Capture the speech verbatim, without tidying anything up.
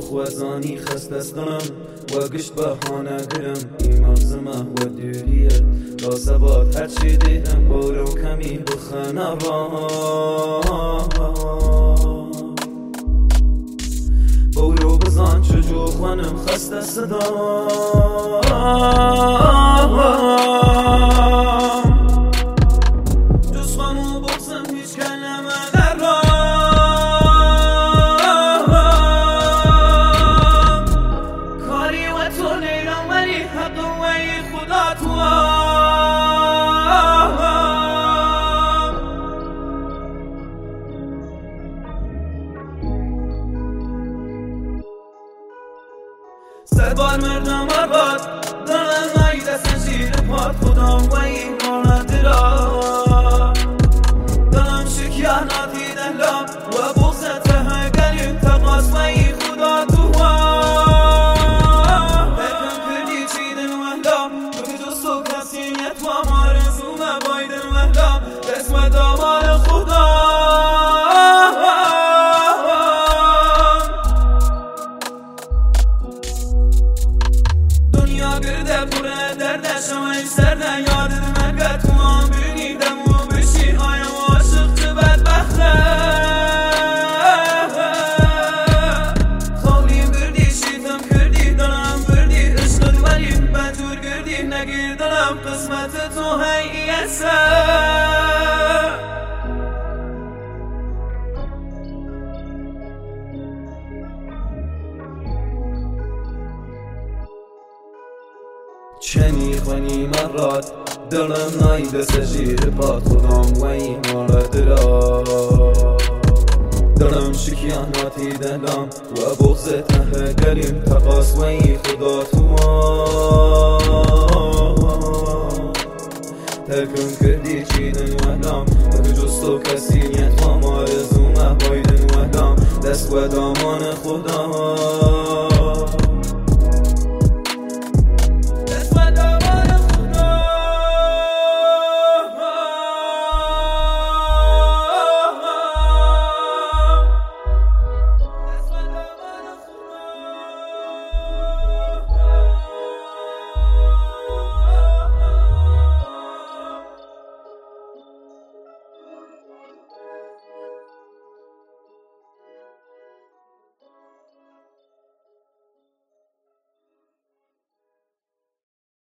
خوازانی خست دستم و گشت بهانه گرم ایمان زمه و دوریت تا سبات هرچی دیدم بارو کمی بخنه را بارو بزن چجور خانم خست صدا صد بار مردم آباد دارم نایده سنجیر پاد خودم و این مانده را دارم شکیاناتی دلم و بغزت هنگریم تقاس و این خدا تو ها بکن کردی چیدن وحلم بکن جستو کسیت و مارزوم بایدن وحلم دسم دامار خدا گرده پره درده شمایی سرده یادت مگه تو هم بینیدم و بشی آیم عاشق چه بدبخته خالیم گردی شیطم کردی دارم بردی عشقت ولی بدجور گردی نگیر دارم قسمت تو هی ایسه چه میخوانی مرات دلم نایده سجیر پاد خودم و این مارد را دلم شکیاناتی دلم و بغز ته گریم تقاس و این خدا تو ترکم کردی چیدن وحدم و جستو کسی نیت و مارزومه بایدن وحدم دست و دامان خدا